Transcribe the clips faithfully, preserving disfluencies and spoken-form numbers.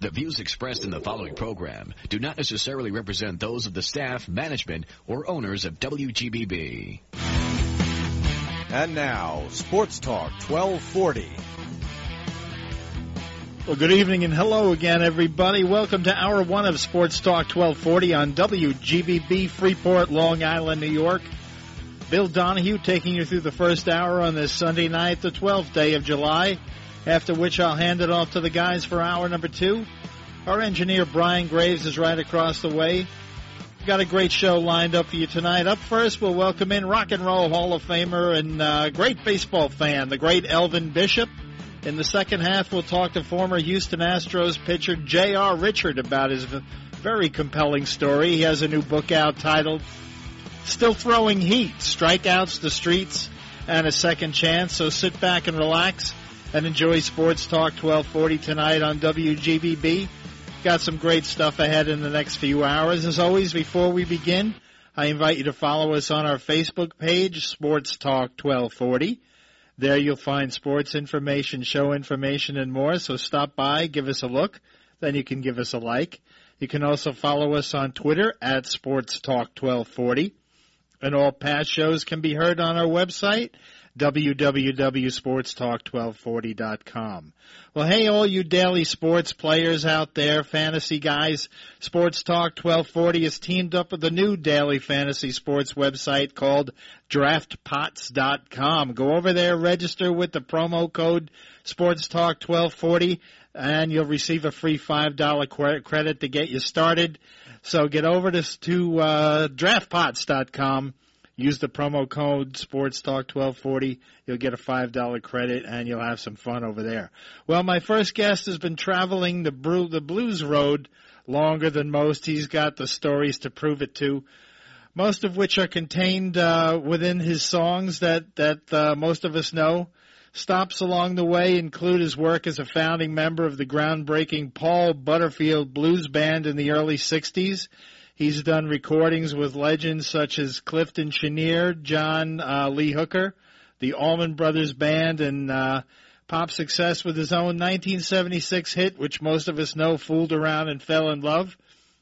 The views expressed in the following program do not necessarily represent those of the staff, management, or owners of W G B B. And now, Sports Talk twelve forty. Well, good evening and hello again, everybody. Welcome to Hour one of Sports Talk twelve forty on W G B B, Freeport, Long Island, New York. Bill Donahue taking you through the first hour on this Sunday night, the twelfth day of July, after which I'll hand it off to the guys for hour number two. Our engineer, Brian Graves, is right across the way. We've got a great show lined up for you tonight. Up first, we'll welcome in Rock and Roll Hall of Famer and uh, great baseball fan, the great Elvin Bishop. In the second half, we'll talk to former Houston Astros pitcher J R. Richard about his very compelling story. He has a new book out titled Still Throwing Heat, Strikeouts, the Streets, and a Second Chance. So sit back and relax and enjoy Sports Talk twelve forty tonight on W G B B. Got some great stuff ahead in the next few hours. As always, before we begin, I invite you to follow us on our Facebook page, Sports Talk twelve forty. There you'll find sports information, show information, and more. So stop by, give us a look. Then you can give us a like. You can also follow us on Twitter at Sports Talk twelve forty. And all past shows can be heard on our website, w w w dot sports talk twelve forty dot com. Well, hey, all you daily sports players out there, fantasy guys, Sports Talk twelve forty is teamed up with a new daily fantasy sports website called draft pots dot com. Go over there, register with the promo code Sports Talk twelve forty, and you'll receive a free five dollars credit to get you started. So get over to, to uh, draft pots dot com. Use the promo code Sports Talk twelve forty. You'll get a five dollars credit, and you'll have some fun over there. Well, my first guest has been traveling the, brew, the blues road longer than most. He's got the stories to prove it to, most of which are contained uh, within his songs that, that uh, most of us know. Stops along the way include his work as a founding member of the groundbreaking Paul Butterfield Blues Band in the early sixties. He's done recordings with legends such as Clifton Chenier, John uh, Lee Hooker, the Allman Brothers Band, and uh, pop success with his own nineteen seventy-six hit, which most of us know, Fooled Around and Fell in Love.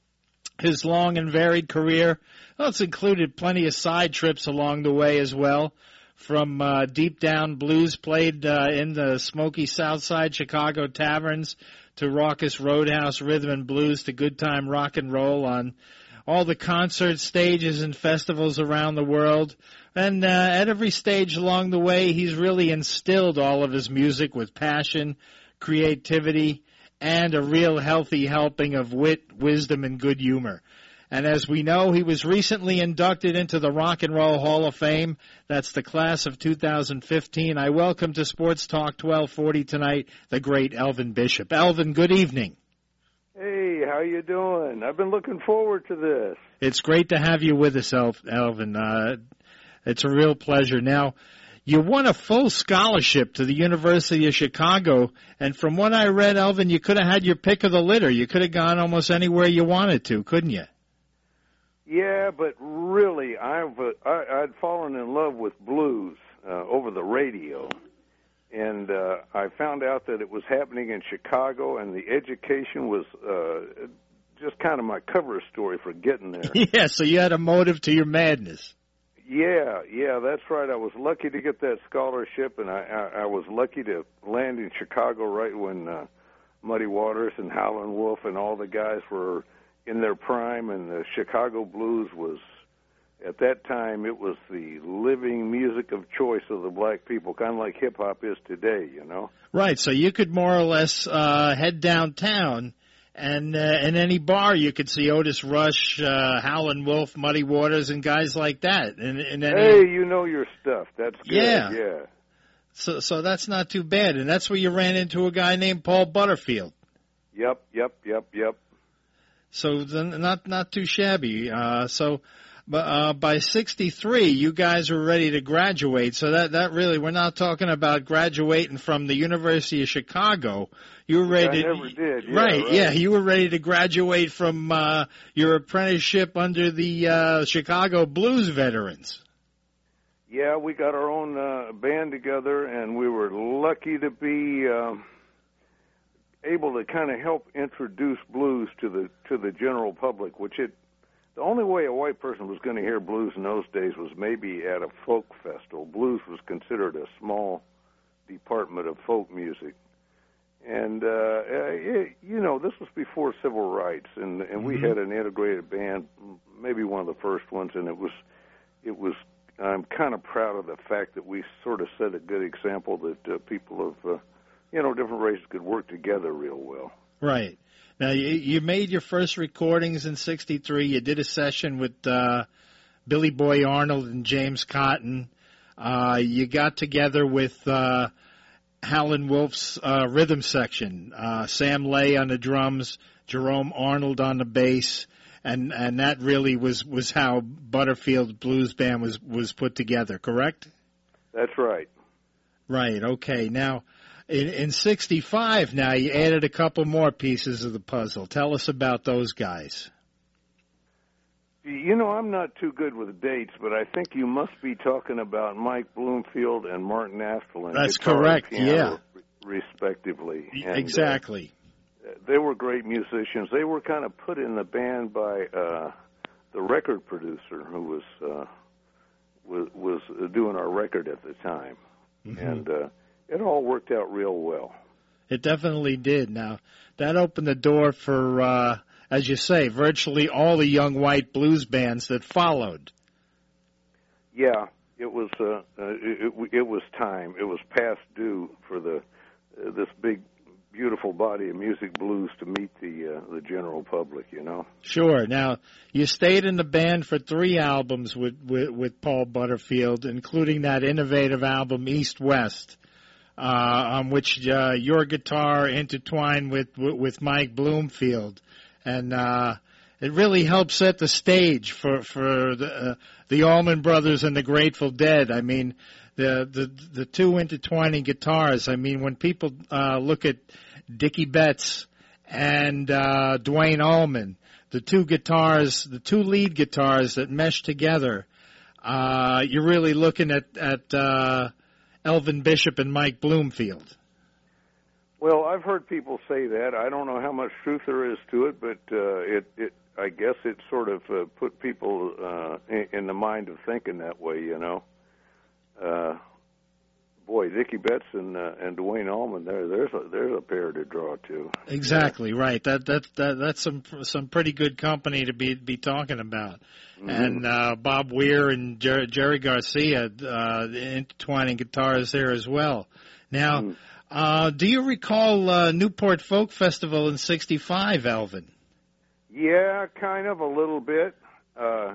His long and varied career, well, it's included plenty of side trips along the way as well, from uh, deep down blues played uh, in the smoky Southside Chicago taverns to raucous roadhouse rhythm and blues to good time rock and roll on all the concert stages and festivals around the world. And uh, at every stage along the way, he's really instilled all of his music with passion, creativity, and a real healthy helping of wit, wisdom, and good humor. And as we know, he was recently inducted into the Rock and Roll Hall of Fame. That's the class of two thousand fifteen. I welcome to Sports Talk twelve forty tonight the great Elvin Bishop. Elvin, good evening. Hey, how you doing? I've been looking forward to this. It's great to have you with us, Elvin. Uh, it's a real pleasure. Now, you won a full scholarship to the University of Chicago, and from what I read, Elvin, you could have had your pick of the litter. You could have gone almost anywhere you wanted to, couldn't you? Yeah, but really, I've uh, I, I'd fallen in love with blues uh, over the radio, and uh, I found out that it was happening in Chicago, and the education was uh, just kind of my cover story for getting there. Yeah, so you had a motive to your madness. Yeah, yeah, that's right. I was lucky to get that scholarship, and I, I, I was lucky to land in Chicago right when uh, Muddy Waters and Howlin' Wolf and all the guys were in their prime, and the Chicago blues was, at that time, it was the living music of choice of the black people, kind of like hip-hop is today, you know? Right, so you could more or less uh, head downtown, and uh, in any bar you could see Otis Rush, uh, Howlin' Wolf, Muddy Waters, and guys like that. And, and any... Hey, you know your stuff. That's good, yeah. yeah. So, so that's not too bad, and that's where you ran into a guy named Paul Butterfield. Yep, yep, yep, yep. So then not not too shabby. Uh, so uh, by sixty-three, you guys were ready to graduate. So that, that really, we're not talking about graduating from the University of Chicago. You were ready. I never to, did. Yeah, right, right. Yeah, you were ready to graduate from uh, your apprenticeship under the uh, Chicago Blues veterans. Yeah, we got our own uh, band together, and we were lucky to be. Uh, able to kind of help introduce blues to the to the general public, which it the only way a white person was going to hear blues in those days was maybe at a folk festival. Blues was considered a small department of folk music. And, uh, it, you know, this was before civil rights, and, and mm-hmm. we had an integrated band, maybe one of the first ones, and it was, it was, I'm kind of proud of the fact that we sort of set a good example that uh, people of, uh, you know, different races could work together real well. Right. Now, you, you made your first recordings in sixty-three. You did a session with uh, Billy Boy Arnold and James Cotton. Uh, you got together with uh, Howlin' Wolf's uh, rhythm section, uh, Sam Lay on the drums, Jerome Arnold on the bass, and, and that really was, was how Butterfield Blues Band was, was put together, correct? That's right. Right, okay. Now, In, in sixty-five now, you added a couple more pieces of the puzzle. Tell us about those guys. You know, I'm not too good with dates, but I think you must be talking about Mike Bloomfield and Martin Asplin. That's correct, yeah. Respectively. And, exactly. Uh, they were great musicians. They were kind of put in the band by uh, the record producer who was, uh, was, was doing our record at the time. Mm-hmm. And... Uh, It all worked out real well. It definitely did. Now, that opened the door for, uh, as you say, virtually all the young white blues bands that followed. Yeah, it was uh, it, it, it was time. It was past due for the uh, this big, beautiful body of music, blues, to meet the uh, the general public. You know. Sure. Now, you stayed in the band for three albums with with, with Paul Butterfield, including that innovative album East West. Uh, on which uh, your guitar intertwined with with Mike Bloomfield, and uh, it really helped set the stage for for the uh, the Allman Brothers and the Grateful Dead. I mean, the the the two intertwining guitars. I mean, when people uh, look at Dickie Betts and uh, Duane Allman, the two guitars, the two lead guitars that mesh together, uh, you're really looking at at uh, Elvin Bishop and Mike Bloomfield. Well, I've heard people say that. I don't know how much truth there is to it, but uh, it, it, I guess it sort of uh, put people uh, in, in the mind of thinking that way, you know. Uh, boy, Dickie Betts and uh, and Duane Allman, there, there's a there's a pair to draw to. Exactly right. That that, that that's some some pretty good company to be be talking about. Mm-hmm. And uh, Bob Weir and Jer- Jerry Garcia uh, intertwining guitars there as well. Now, mm. uh, do you recall uh, Newport Folk Festival in sixty-five, Elvin? Yeah, kind of a little bit. Uh,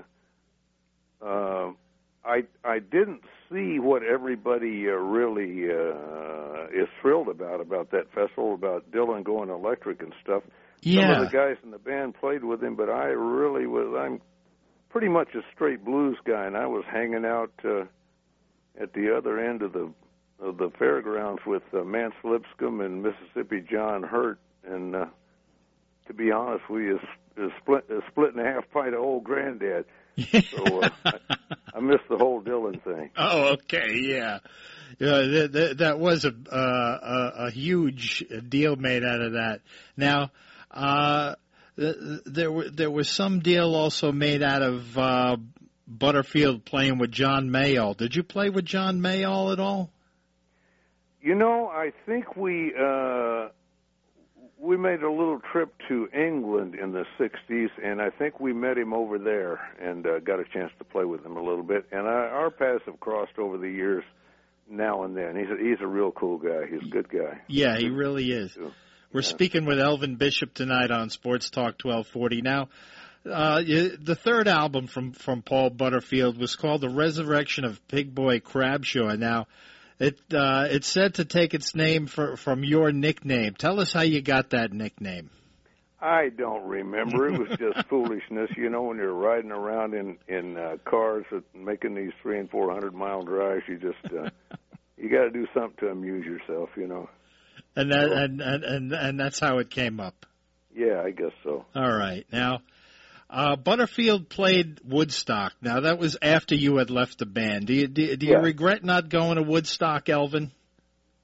uh, I I didn't see what everybody uh, really uh, is thrilled about about that festival, about Dylan going electric and stuff. Yeah. Some of the guys in the band played with him, but I really was. I'm pretty much a straight blues guy, and I was hanging out uh, at the other end of the of the fairgrounds with uh, Mance Lipscomb and Mississippi John Hurt, and uh, to be honest, we is, is split a split and a half pint of old granddad. So uh, I, I missed the whole Dylan thing. Oh, okay, yeah, yeah. That, that, that was a, uh, a a huge deal made out of that. Now, uh, there were there was some deal also made out of uh, Butterfield playing with John Mayall. Did you play with John Mayall at all? You know, I think we uh, we made a little trip to England in the sixties, and I think we met him over there and uh, got a chance to play with him a little bit. And I, our paths have crossed over the years now and then. He's a, he's a real cool guy. He's a good guy. Yeah, he really is. We're yeah. speaking with Elvin Bishop tonight on Sports Talk twelve forty. Now, uh, the third album from, from Paul Butterfield was called The Resurrection of Pig Boy Crabshaw. Now, It uh, it's said to take its name for, from your nickname. Tell us how you got that nickname. I don't remember. It was just foolishness. You know, when you're riding around in in uh, cars making these three and four hundred mile drives, you just uh, you got to do something to amuse yourself. You know. And that so, and, and and and that's how it came up. Yeah, I guess so. All right, now. Uh, Butterfield played Woodstock. Now, that was after you had left the band. Do you do, do you yeah. regret not going to Woodstock, Elvin?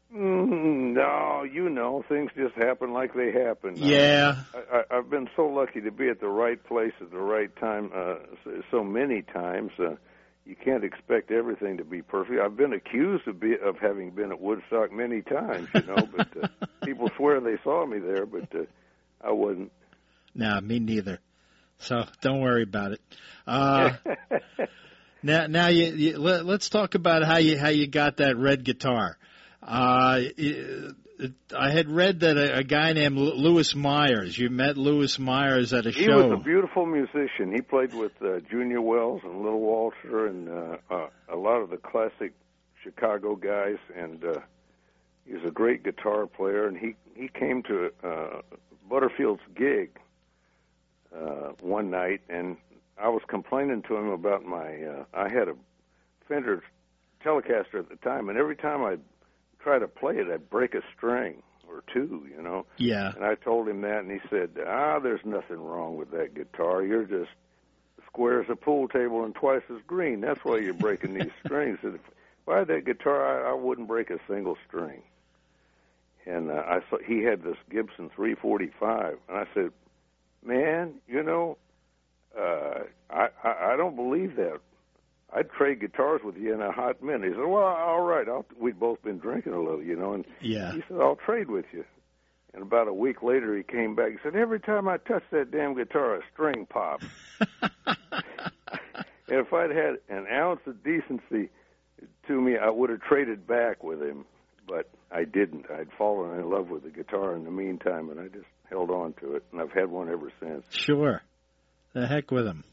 Mm, no, you know, things just happen like they happen. Yeah. I, I, I've been so lucky to be at the right place at the right time uh, so, so many times. Uh, you can't expect everything to be perfect. I've been accused of, be, of having been at Woodstock many times, you know, but uh, people swear they saw me there, but uh, I wasn't. No, me neither. So don't worry about it. Uh, now, now you, you, let, let's talk about how you how you got that red guitar. Uh, it, it, I had read that a, a guy named Louis Myers. You met Louis Myers at a he show. He was a beautiful musician. He played with uh, Junior Wells and Little Walter and uh, uh, a lot of the classic Chicago guys. And uh, he was a great guitar player. And he he came to uh, Butterfield's gig uh, one night, and I was complaining to him about my. Uh, I had a Fender Telecaster at the time, and every time I try to play it, I'd break a string or two, you know. Yeah. And I told him that, and he said, ah, there's nothing wrong with that guitar. You're just square as a pool table and twice as green. That's why you're breaking these strings. And if I had that guitar, I, I wouldn't break a single string. And uh, I saw he had this Gibson three forty-five, and I said, man, you know, uh, I, I, I don't believe that. I'd trade guitars with you in a hot minute. He said, well, all right. I'll, we'd both been drinking a little, you know. And yeah. He said, I'll trade with you. And about a week later, he came back. He said, every time I touch that damn guitar, a string pops. And if I'd had an ounce of decency to me, I would have traded back with him. But I didn't. I'd fallen in love with the guitar in the meantime, and I just held on to it. And I've had one ever since. Sure. The heck with him.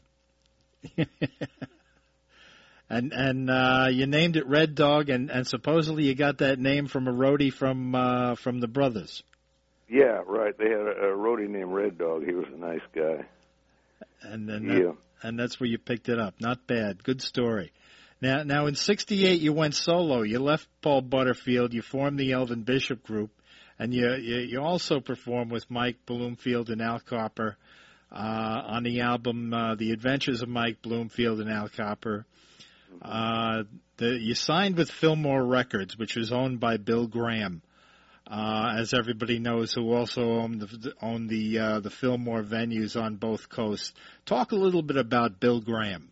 And and uh, you named it Red Dog, and, and supposedly you got that name from a roadie from uh, from the Brothers. Yeah, right. They had a, a roadie named Red Dog. He was a nice guy. And then yeah. that, and that's where you picked it up. Not bad. Good story. Now now in sixty-eight you went solo. You left Paul Butterfield. You formed the Elvin Bishop Group, and you you, you also performed with Mike Bloomfield and Al Copper uh, on the album uh, The Adventures of Mike Bloomfield and Al Copper. Uh, the, you signed with Fillmore Records, which was owned by Bill Graham, uh, as everybody knows, who also owned the, owned the, uh, the Fillmore venues on both coasts. Talk a little bit about Bill Graham.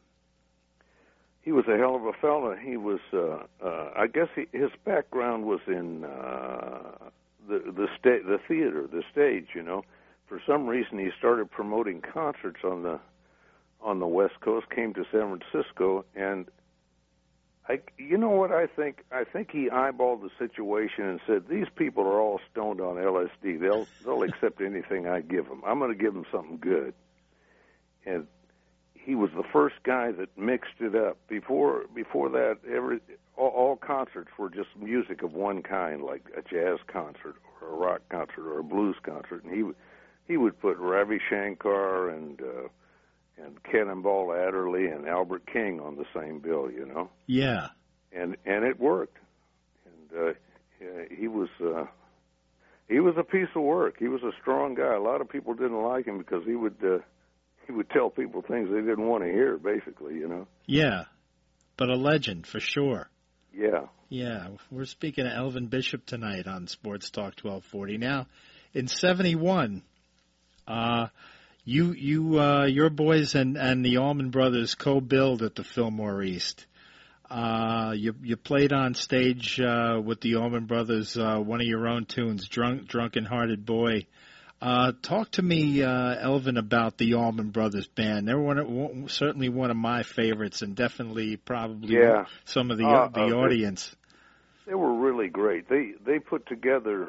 He was a hell of a fella. He was, uh, uh, I guess he, his background was in uh, the the, sta- the theater, the stage, you know. For some reason, he started promoting concerts on the on the West Coast, came to San Francisco, and I, you know what I think? I think he eyeballed the situation and said, these people are all stoned on L S D. They'll they'll accept anything I give them. I'm going to give them something good. And he was the first guy that mixed it up. Before before that, every all, all concerts were just music of one kind, like a jazz concert or a rock concert or a blues concert. And he would he would put Ravi Shankar and uh, and Cannonball Adderley and Albert King on the same bill, you know. Yeah. And and it worked. And uh, he was uh, he was a piece of work. He was a strong guy. A lot of people didn't like him because he would uh, he would tell people things they didn't want to hear, basically, you know. Yeah, but a legend for sure. Yeah. Yeah, we're speaking of Elvin Bishop tonight on Sports Talk twelve forty. Now, in seventy-one, uh, you you uh, your boys and, and the Allman Brothers co-billed at the Fillmore East. Uh, you you played on stage uh, with the Allman Brothers, uh, one of your own tunes, "Drunk Drunken Hearted Boy." Uh, talk to me, uh, Elvin, about the Allman Brothers Band. They're one of, certainly one of my favorites, and definitely probably yeah. some of the uh, the uh, audience. They, they were really great. They they put together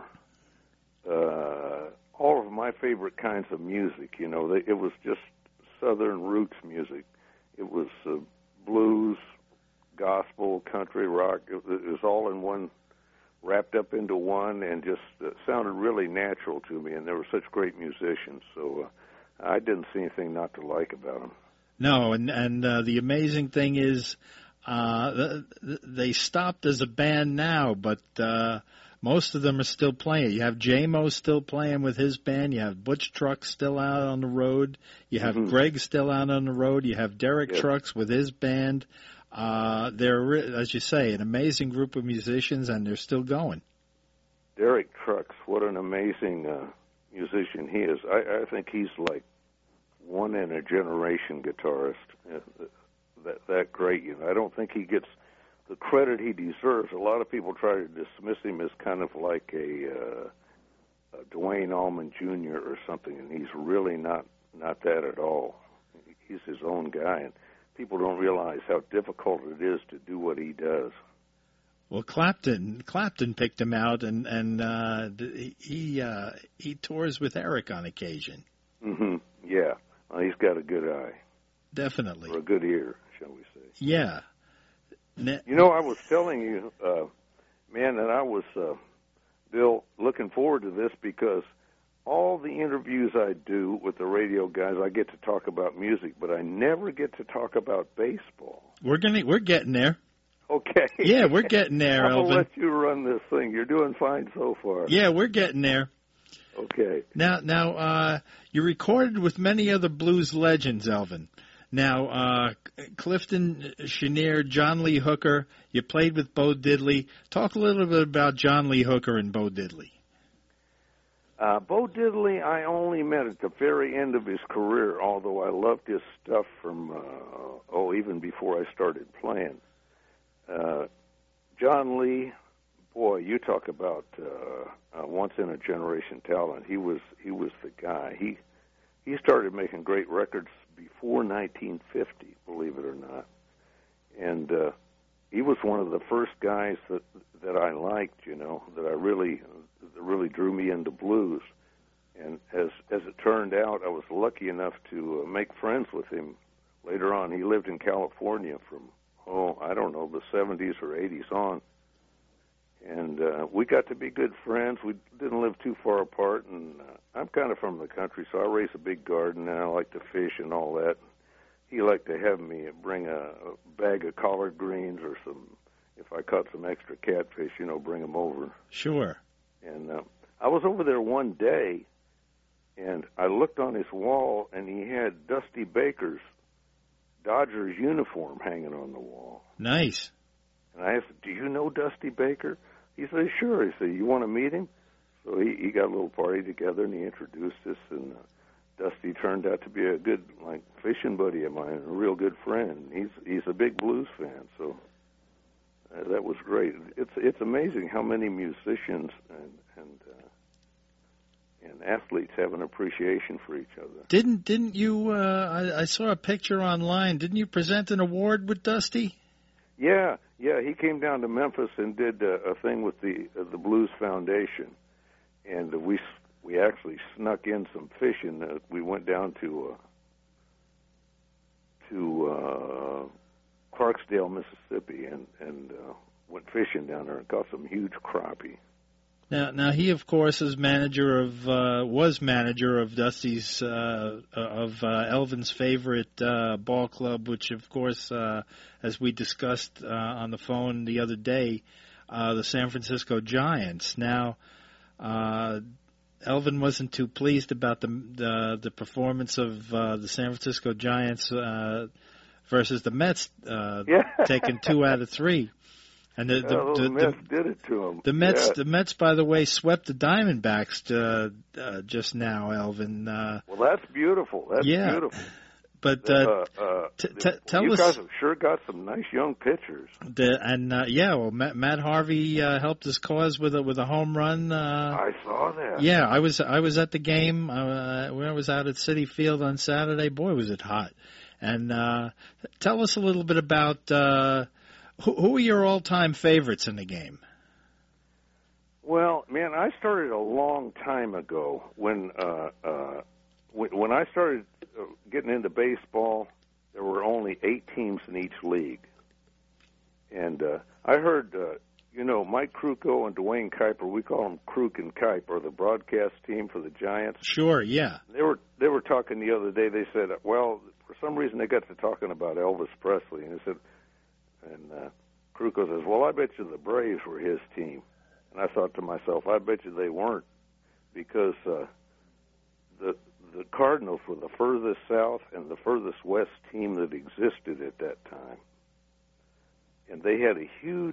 uh, all of my favorite kinds of music. You know, they, it was just Southern roots music. It was uh, blues, gospel, country, rock. It, it was all in one. Wrapped up into one, and just uh, sounded really natural to me, and they were such great musicians, so uh, I didn't see anything not to like about them. No, and and uh, the amazing thing is uh, they stopped as a band now, but uh, most of them are still playing. You have J-Mo still playing with his band, you have Butch Trucks still out on the road, you have mm-hmm. Greg still out on the road, you have Derek yes. Trucks with his band. Uh, they're, as you say, an amazing group of musicians, and they're still going. Derek Trucks, what an amazing uh, musician he is. I, I think he's like one in a generation guitarist. Uh, that that great, you know. I don't think he gets the credit he deserves. A lot of people try to dismiss him as kind of like a, uh, a Dwayne Allman Junior or something, and he's really not not that at all. He's his own guy, and people don't realize how difficult it is to do what he does. Well, Clapton Clapton picked him out, and and uh, he uh, he tours with Eric on occasion. Mm-hmm. Yeah, well, he's got a good eye. Definitely. Or a good ear, shall we say. Yeah. Ne- you know, I was telling you, uh, man, that I was, uh, Bill, looking forward to this because all the interviews I do with the radio guys, I get to talk about music, but I never get to talk about baseball. We're gonna, we're getting there. Okay. Yeah, we're getting there, I'll Elvin. let you run this thing. You're doing fine so far. Yeah, we're getting there. Okay. Now, now, uh, you recorded with many other blues legends, Elvin. Now, uh, Clifton Chenier, John Lee Hooker, you played with Bo Diddley. Talk a little bit about John Lee Hooker and Bo Diddley. Uh, Bo Diddley, I only met at the very end of his career, although I loved his stuff from, uh, oh, even before I started playing. Uh, John Lee, boy, you talk about uh, uh, once-in-a-generation talent. He was he was the guy. He he started making great records before nineteen fifty, believe it or not. And uh, he was one of the first guys that that I liked, you know, that I really that really drew me into blues. And as as it turned out, I was lucky enough to uh, make friends with him later on. He lived in California from, oh, I don't know, the seventies or eighties on. And uh, we got to be good friends. We didn't live too far apart, and uh, I'm kind of from the country, so I raise a big garden, and I like to fish and all that. He liked to have me bring a, a bag of collard greens or some, if I caught some extra catfish, you know, bring them over. Sure. And uh, I was over there one day, and I looked on his wall, and he had Dusty Baker's Dodgers uniform hanging on the wall. Nice. And I asked, do you know Dusty Baker? He said, sure. He said, you want to meet him? So he, he got a little party together, and he introduced us, and uh, Dusty turned out to be a good, like, fishing buddy of mine, a real good friend. He's he's a big blues fan, so uh, that was great. It's it's amazing how many musicians and and uh, and athletes have an appreciation for each other. Didn't didn't you? Uh, I, I saw a picture online. Didn't you present an award with Dusty? Yeah, yeah. He came down to Memphis and did uh, a thing with the uh, the Blues Foundation, and uh, we we actually snuck in some fishing. Uh, we went down to uh, to uh, Clarksdale, Mississippi, and and uh, went fishing down there and caught some huge crappie. Now, now he of course is manager of uh, was manager of Dusty's uh, of uh, Elvin's favorite uh, ball club, which of course, uh, as we discussed uh, on the phone the other day, uh, the San Francisco Giants. Now, uh, Elvin wasn't too pleased about the the, the performance of uh, the San Francisco Giants uh, versus the Mets, uh, yeah. taking two out of three. And the the, oh, the, the Mets the, did it to them. The Mets, yeah. the Mets, by the way, swept the Diamondbacks uh, uh, just now, Elvin. Uh, well, that's beautiful. That's yeah. beautiful. But uh, uh, uh, t- t- tell you us, guys have sure got some nice young pitchers. The, and uh, yeah, well, Matt, Matt Harvey uh, helped his cause with a with a home run. Uh, I saw that. Yeah, I was I was at the game uh, when I was out at Citi Field on Saturday. Boy, was it hot! And uh, tell us a little bit about. Uh, Who, who are your all-time favorites in the game? Well, man, I started a long time ago when uh, uh, when, when I started getting into baseball. There were only eight teams in each league, and uh, I heard, uh, you know, Mike Krukow and Dwayne Kuiper. We call them Kruk and Kuiper, the broadcast team for the Giants. Sure, yeah. They were they were talking the other day. They said, well, for some reason they got to talking about Elvis Presley, and they said. And uh, Krukow says, well, I bet you the Braves were his team. And I thought to myself, I bet you they weren't, because uh, the the Cardinals were the furthest south and the furthest west team that existed at that time. And they had a huge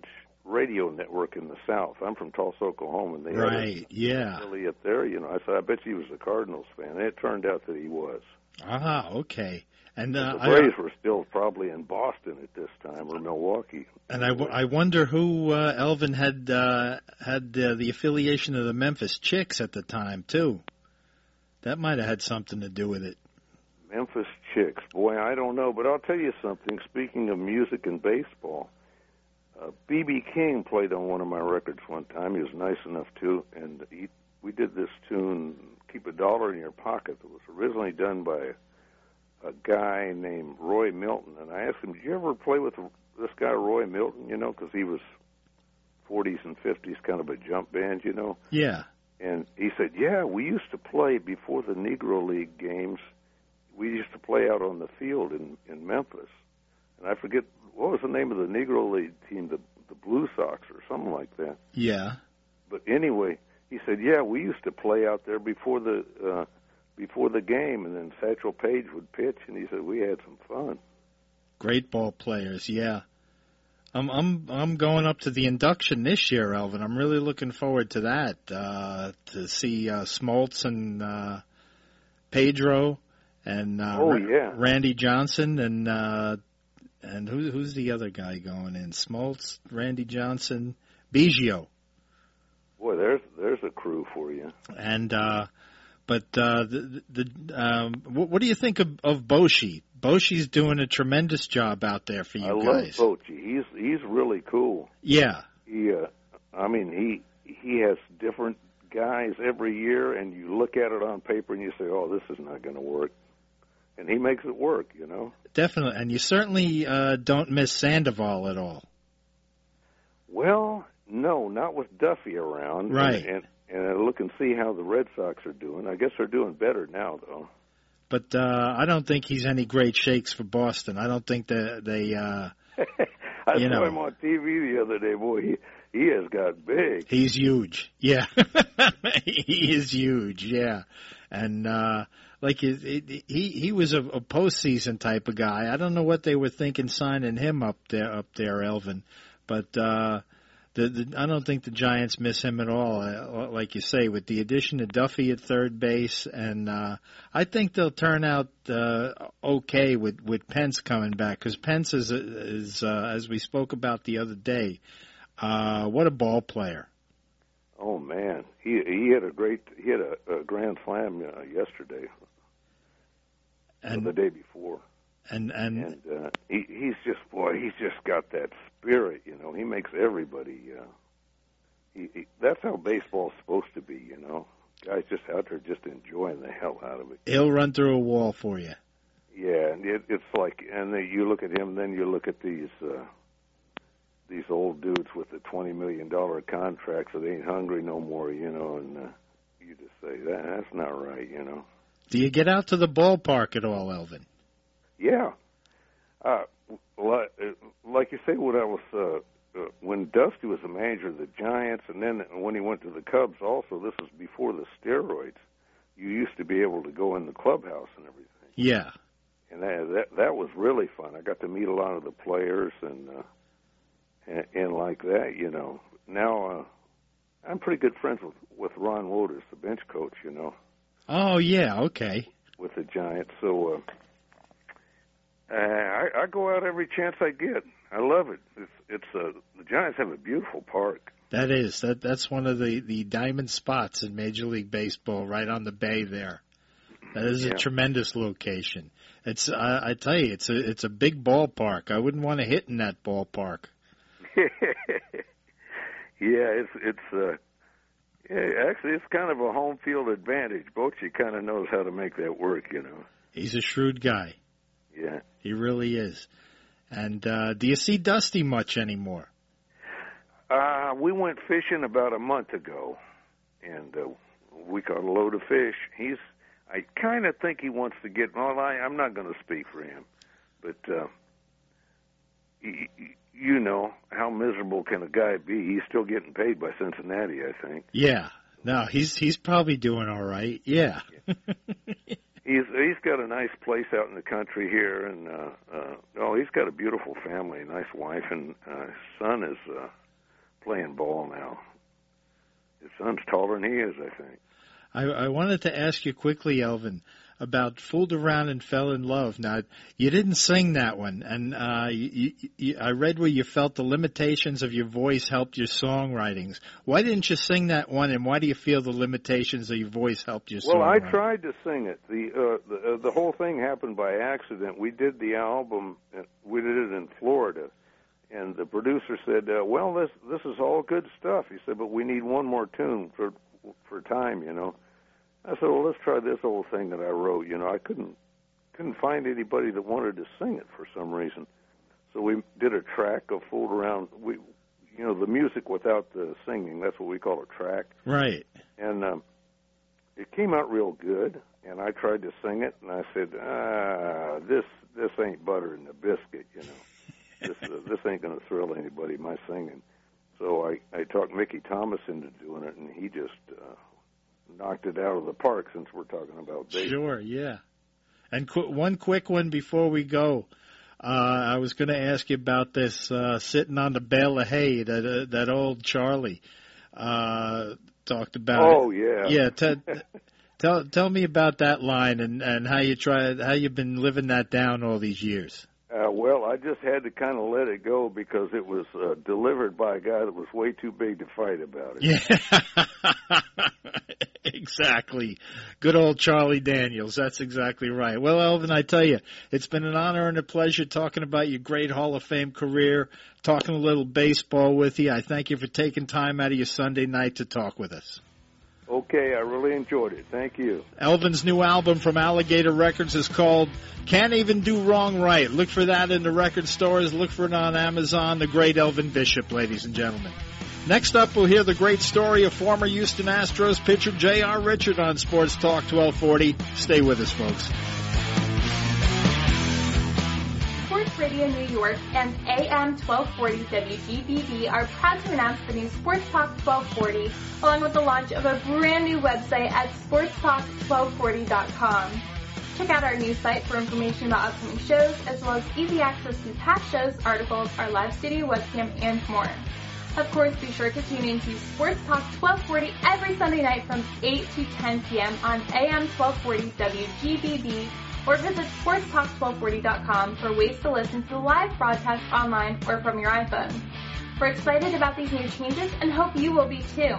radio network in the South. I'm from Tulsa, Oklahoma, and they right, had a yeah. affiliate there. You know, I said, I bet you he was a Cardinals fan. And it turned out that he was. Ah, okay. And uh, the Braves I, were still probably in Boston at this time, or Milwaukee. And I, w- I wonder who uh, Elvin had uh, had uh, the affiliation of the Memphis Chicks at the time too. That might have had something to do with it. Memphis Chicks, boy, I don't know, but I'll tell you something. Speaking of music and baseball, uh, B B King played on one of my records one time. He was nice enough to, and he, we did this tune, "Keep a Dollar in Your Pocket," that was originally done by a guy named Roy Milton. And I asked him, did you ever play with this guy Roy Milton, you know, because he was forties and fifties, kind of a jump band, you know? Yeah. And he said, yeah, we used to play before the Negro League games. We used to play out on the field in, in Memphis. And I forget, what was the name of the Negro League team, the, the Blue Sox or something like that. Yeah. But anyway, he said, yeah, we used to play out there before the uh, before the game, and then Satchel Paige would pitch, and he said, we had some fun. Great ball players, yeah. I'm I'm I'm going up to the induction this year, Elvin. I'm really looking forward to that. Uh, to see uh, Smoltz and uh, Pedro and uh, oh, yeah. Randy Johnson and uh, and who, who's the other guy going in? Smoltz, Randy Johnson, Biggio. Boy, there's there's a crew for you. And uh, but uh, the the um, what, what do you think of, of Boshi? Boshi's doing a tremendous job out there for you I guys. I love Bochy. He's he's really cool. Yeah. He, uh, I mean, he he has different guys every year, and you look at it on paper and you say, "Oh, this is not going to work," and he makes it work. You know. Definitely, and you certainly uh, don't miss Sandoval at all. Well, no, not with Duffy around. Right. And, and, and I look and see how the Red Sox are doing. I guess they're doing better now, though. But uh, I don't think he's any great shakes for Boston. I don't think that they. Uh, I you saw know. him on T V the other day. Boy, he he has got big. He's huge. Yeah, he is huge. Yeah, and uh, like it, it, he he was a, a postseason type of guy. I don't know what they were thinking signing him up there, up there, Elvin. But uh, the, the I don't think the Giants miss him at all. Uh, like you say, with the addition of Duffy at third base, and uh, I think they'll turn out uh, okay with, with Pence coming back, because Pence is is uh, as we spoke about the other day. Uh, what a ball player! Oh man, he he had a great he had a, a grand slam uh, yesterday, and or the day before, and and, and uh, he he's just boy he's just got that spirit, you know. He makes everybody. Uh, he, he that's how baseball's supposed to be, you know. Guys just out there just enjoying the hell out of it. He'll run through a wall for you. Yeah, and it, it's like, and then you look at him, then you look at these. Uh, These old dudes with the twenty million dollar contracts that ain't hungry no more, you know, and uh, you just say that that's not right, you know. Do you get out to the ballpark at all, Elvin? Yeah, uh, like, like you say, when I was uh, uh, when Dusty was the manager of the Giants, and then when he went to the Cubs, also this was before the steroids. You used to be able to go in the clubhouse and everything. Yeah, and that that, that was really fun. I got to meet a lot of the players and. Uh, And, and like that, you know. Now, uh, I'm pretty good friends with, with Ron Wouters, the bench coach, you know. Oh, yeah, okay. With the Giants. So uh, I, I go out every chance I get. I love it. It's, it's uh, the Giants have a beautiful park. That is. That That's one of the, the diamond spots in Major League Baseball, right on the bay there. That is yeah. a tremendous location. It's I, I tell you, it's a it's a big ballpark. I wouldn't want to hit in that ballpark. yeah, it's it's uh, yeah, actually it's kind of a home field advantage. Bochy kind of knows how to make that work, you know. He's a shrewd guy. Yeah, he really is. And uh, do you see Dusty much anymore? Uh, we went fishing about a month ago, and uh, we caught a load of fish. He's I kind of think he wants to get. Well, I, I'm not going to speak for him, but. Uh, he, he, You know, how miserable can a guy be? He's still getting paid by Cincinnati, I think. Yeah. No, he's he's probably doing all right. Yeah. he's he's got a nice place out in the country here, and uh, uh, oh, he's got a beautiful family, a nice wife, and uh, his son is uh, playing ball now. His son's taller than he is, I think. I, I wanted to ask you quickly, Elvin, about Fooled Around and Fell in Love. Now, you didn't sing that one, and uh, you, you, I read where you felt the limitations of your voice helped your songwritings. Why didn't you sing that one, and why do you feel the limitations of your voice helped your well, songwriting? Well, I tried to sing it. The, uh, the, uh, the whole thing happened by accident. We did the album, we did it in Florida. And the producer said, uh, well, this this is all good stuff. He said, but we need one more tune for for time, you know. I said, well, let's try this old thing that I wrote. You know, I couldn't couldn't find anybody that wanted to sing it for some reason. So we did a track of Fooled Around. We, you know, the music without the singing, that's what we call a track. Right. And um, it came out real good, and I tried to sing it, and I said, ah, this, this ain't butter in the biscuit, you know. This, uh, this ain't going to thrill anybody, my singing. So I, I talked Mickey Thomas into doing it, and he just uh, knocked it out of the park since we're talking about baseball. Sure, yeah. And qu- one quick one before we go. Uh, I was going to ask you about this uh, sitting on the bale of hay that uh, that old Charlie uh, talked about. Oh, it. yeah. Yeah, t- tell tell me about that line and, and how you try how you've been living that down all these years. Uh, well, I just had to kind of let it go because it was uh, delivered by a guy that was way too big to fight about it. Yeah, exactly. Good old Charlie Daniels. That's exactly right. Well, Elvin, I tell you, it's been an honor and a pleasure talking about your great Hall of Fame career, talking a little baseball with you. I thank you for taking time out of your Sunday night to talk with us. Okay, I really enjoyed it. Thank you. Elvin's new album from Alligator Records is called Can't Even Do Wrong Right. Look for that in the record stores. Look for it on Amazon. The great Elvin Bishop, ladies and gentlemen. Next up, we'll hear the great story of former Houston Astros pitcher J R. Richard on Sports Talk twelve forty. Stay with us, folks. Sports Radio New York and A M twelve forty W G B B are proud to announce the new Sports Talk twelve forty, along with the launch of a brand new website at sports talk twelve forty dot com. Check out our new site for information about upcoming shows, as well as easy access to past shows, articles, our live studio webcam, and more. Of course, be sure to tune in to Sports Talk twelve forty every Sunday night from eight to ten p.m. on A M twelve forty W G B B, or visit sports talk twelve forty dot com for ways to listen to the live broadcast online or from your iPhone. We're excited about these new changes and hope you will be too.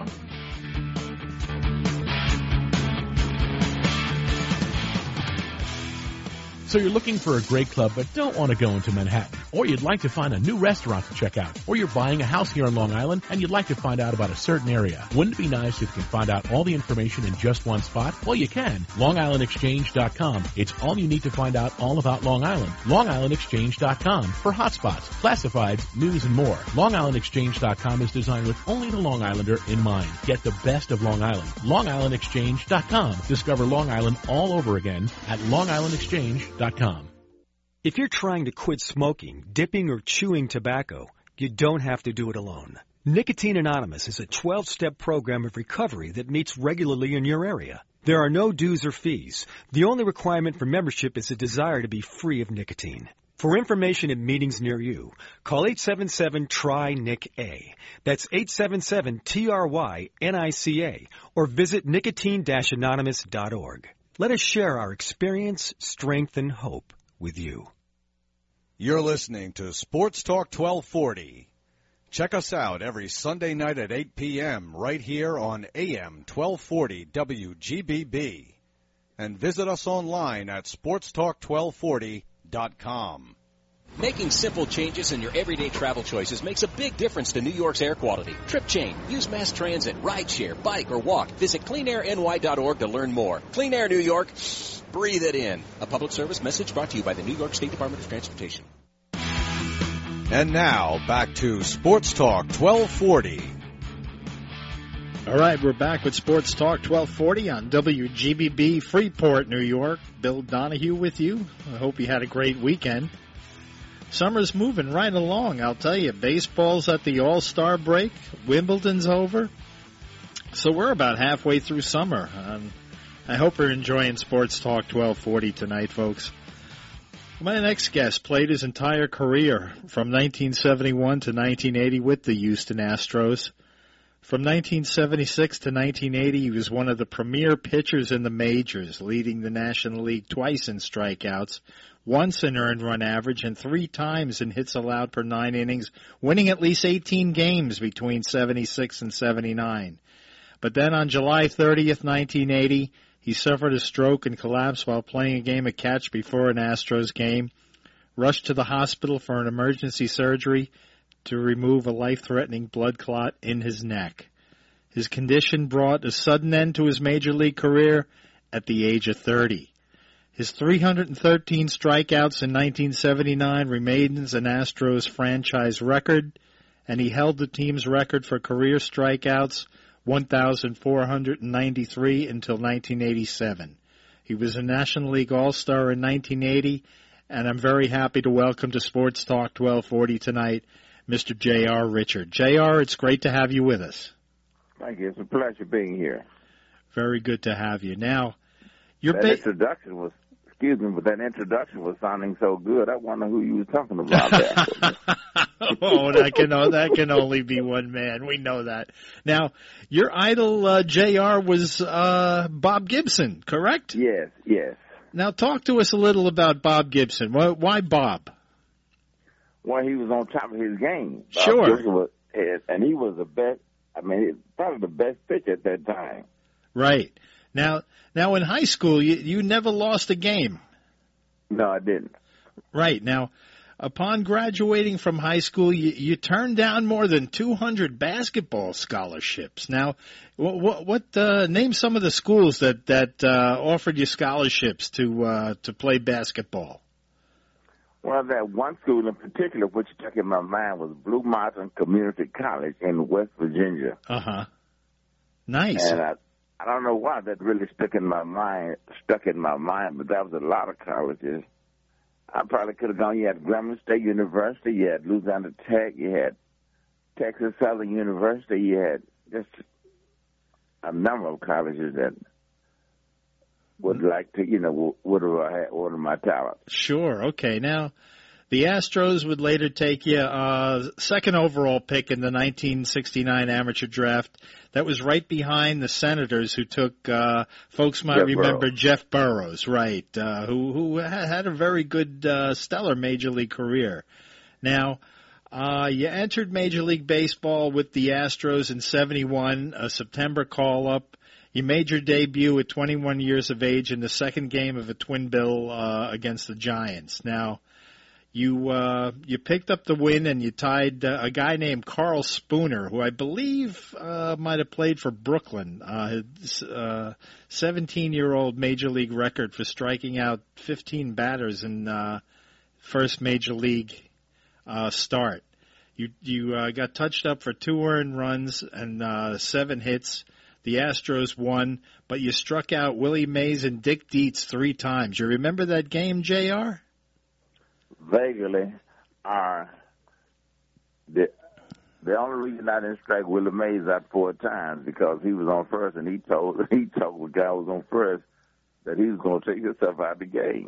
So you're looking for a great club but don't want to go into Manhattan, or you'd like to find a new restaurant to check out, or you're buying a house here on Long Island and you'd like to find out about a certain area. Wouldn't it be nice if you can find out all the information in just one spot? Well, you can. long island exchange dot com. It's all you need to find out all about Long Island. long island exchange dot com for hotspots, classifieds, news, and more. long island exchange dot com is designed with only the Long Islander in mind. Get the best of Long Island. long island exchange dot com. Discover Long Island all over again at long island exchange dot com. If you're trying to quit smoking, dipping, or chewing tobacco, you don't have to do it alone. Nicotine Anonymous is a twelve-step program of recovery that meets regularly in your area. There are no dues or fees. The only requirement for membership is a desire to be free of nicotine. For information at meetings near you, call eight seven seven, T R Y, N I C A. That's eight seven seven, T R Y, N I C A, or visit nicotine dash anonymous dot org. Let us share our experience, strength, and hope with you. You're listening to Sports Talk twelve forty. Check us out every Sunday night at eight p.m. right here on A M twelve forty W G B B. And visit us online at sports talk twelve forty dot com. Making simple changes in your everyday travel choices makes a big difference to New York's air quality. Trip change, use mass transit, rideshare, bike, or walk. Visit clean air N Y dot org to learn more. Clean Air New York, breathe it in. A public service message brought to you by the New York State Department of Transportation. And now, back to Sports Talk twelve forty. All right, we're back with Sports Talk twelve forty on W G B B, Freeport, New York. Bill Donahue with you. I hope you had a great weekend. Summer's moving right along, I'll tell you. Baseball's at the All-Star break. Wimbledon's over. So we're about halfway through summer. Um, I hope you're enjoying Sports Talk twelve forty tonight, folks. My next guest played his entire career from nineteen seventy-one to nineteen eighty with the Houston Astros. From nineteen seventy-six to nineteen eighty, he was one of the premier pitchers in the majors, leading the National League twice in strikeouts, once in earned run average, and three times in hits allowed per nine innings, winning at least eighteen games between seventy-six and seventy-nine. But then on July thirtieth, nineteen eighty, he suffered a stroke and collapsed while playing a game of catch before an Astros game, rushed to the hospital for an emergency surgery to remove a life-threatening blood clot in his neck. His condition brought a sudden end to his major league career at the age of thirty. His three hundred thirteen strikeouts in nineteen seventy-nine remains an Astros franchise record, and he held the team's record for career strikeouts, one thousand four hundred ninety-three, until nineteen eighty-seven. He was a National League All-Star in nineteen eighty, and I'm very happy to welcome to Sports Talk twelve forty tonight Mister J R. Richard. J R, it's great to have you with us. Thank you. It's a pleasure being here. Very good to have you. Now, your that ba- introduction was, excuse me, but that introduction was sounding so good. I wonder who you were talking about there. oh, that can that can only be one man. We know that. Now, your idol uh, J R was uh, Bob Gibson, correct? Yes, yes. Now, talk to us a little about Bob Gibson. Why, why Bob? Well, he was on top of his game. Bob Sure. Gibson was, and he was the best. I mean, probably the best pitcher at that time. Right. Now, now in high school, you you never lost a game. No, I didn't. Right. Now, upon graduating from high school, you, you turned down more than two hundred basketball scholarships. Now, what, what, what uh, name some of the schools that that uh, offered you scholarships to uh, to play basketball? Well, that one school in particular, which stuck in my mind, was Blue Mountain Community College in West Virginia. Uh huh. Nice. And I, I don't know why that really stuck in my mind. Stuck in my mind, but that was a lot of colleges. I probably could have gone. You had Grambling State University, you had Louisiana Tech, you had Texas Southern University, you had just a number of colleges that would like to, you know, would have had ordered my talent. Sure. Okay. Now, the Astros would later take you uh, second overall pick in the nineteen sixty-nine amateur draft. That was right behind the Senators, who took, uh, folks might Jeff remember Burroughs. Jeff Burroughs, right, uh, who who had a very good, uh, stellar major league career. Now, uh, you entered Major League Baseball with the Astros in seventy-one, a September call-up. You made your debut at twenty-one years of age in the second game of a twin bill uh, against the Giants. Now, you uh, you picked up the win and you tied uh, a guy named Carl Spooner, who I believe uh, might have played for Brooklyn. Uh, his uh, seventeen-year-old major league record for striking out fifteen batters in uh, first major league uh, start. You you uh, got touched up for two earned runs and uh, seven hits. The Astros won, but you struck out Willie Mays and Dick Dietz three times. You remember that game, J R? Vaguely. Uh, the, the only reason I didn't strike Willie Mays out four times because he was on first, and he told he told the guy who was on first that he was going to take himself out of the game.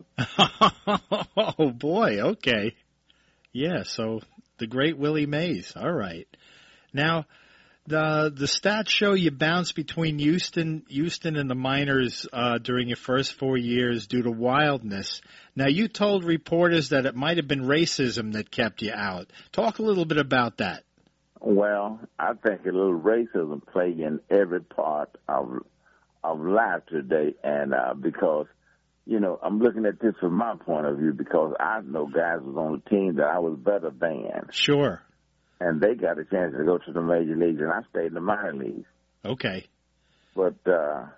Oh, boy. Okay. Yeah, so the great Willie Mays. All right. Now, The the stats show you bounced between Houston, Houston and the minors uh, during your first four years due to wildness. Now, you told reporters that it might have been racism that kept you out. Talk a little bit about that. Well, I think a little racism played in every part of of life today, and uh, because, you know, I'm looking at this from my point of view because I know guys was on the team that I was better than. Sure. And they got a chance to go to the major leagues, and I stayed in the minor leagues. Okay. But uh,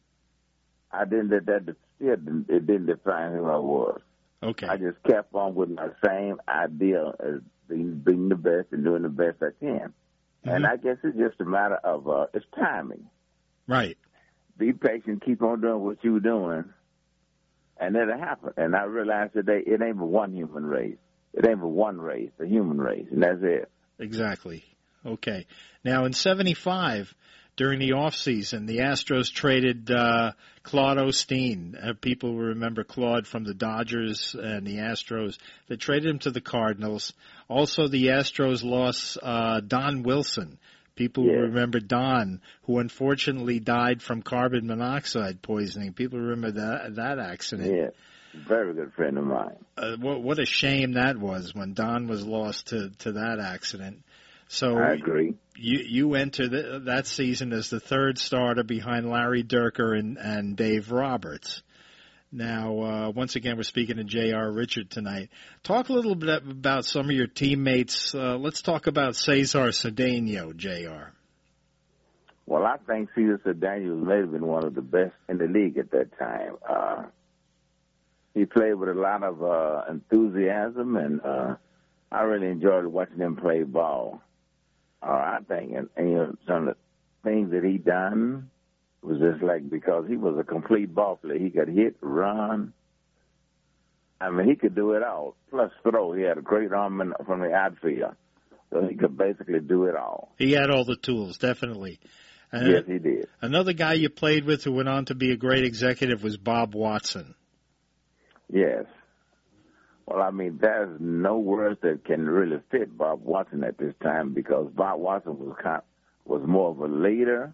I didn't let that, it didn't, it didn't define who I was. Okay. I just kept on with my same idea as being, being the best and doing the best I can. Mm-hmm. And I guess it's just a matter of, uh, it's timing. Right. Be patient, keep on doing what you're doing, and it'll happen. And I realized today it ain't but one human race. It ain't but one race, the human race, and that's it. Exactly. Okay. Now, in seventy-five, during the offseason. The Astros traded uh, Claude Osteen. Uh, people remember Claude from the Dodgers and the Astros. They traded him to the Cardinals. Also, the Astros lost uh, Don Wilson. People yeah. remember Don, who unfortunately died from carbon monoxide poisoning. People remember that that accident. Yeah, very good friend of mine. Uh, what, what a shame that was when Don was lost to, to that accident. So I agree. You you enter the, that season as the third starter behind Larry Dierker and, and Dave Roberts. Now, uh, once again, we're speaking to J R. Richard tonight. Talk a little bit about some of your teammates. Uh, let's talk about Cesar Cedeno, J R. Well, I think Cesar Cedeno may have been one of the best in the league at that time. Uh, he played with a lot of uh, enthusiasm, and uh, I really enjoyed watching him play ball. Uh, I think, and, and you know, some of the things that he done was just like, because he was a complete ball player. He could hit, run. I mean, he could do it all. Plus throw. He had a great arm in, from the outfield. So he could basically do it all. He had all the tools, definitely. And yes, he did. Another guy you played with who went on to be a great executive was Bob Watson. Yes. Well, I mean, there's no words that can really fit Bob Watson at this time, because Bob Watson was kind, was more of a leader,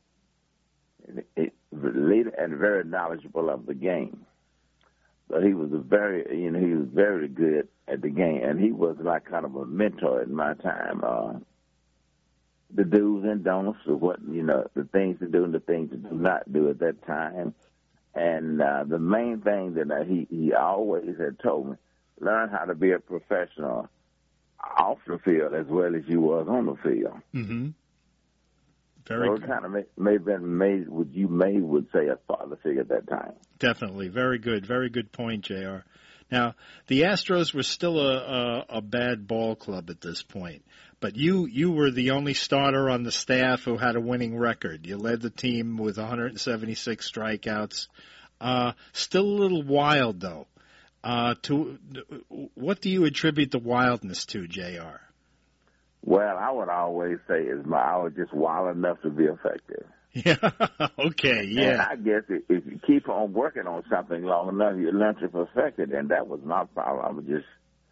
leader and very knowledgeable of the game. But he was a very, you know, he was very good at the game, and he was like kind of a mentor in my time. Uh, the do's and don'ts of what, you know, the things to do and the things to do not do at that time. And uh, the main thing that uh, he, he always had told me, learn how to be a professional off the field as well as you was on the field. Mm-hmm. Very so good. It kind of may, may have been made, what you may would say, a father figure at that time. Definitely. Very good. Very good point, J R. Now, the Astros were still a, a, a bad ball club at this point, but you, you were the only starter on the staff who had a winning record. You led the team with one hundred seventy-six strikeouts. Uh, still a little wild, though. Uh, to what do you attribute the wildness to, J R? Well, I would always say is my I was just wild enough to be effective. Yeah. Okay. Yeah. And I guess if, if you keep on working on something long enough, you learn to perfect it, and that was my problem. I was just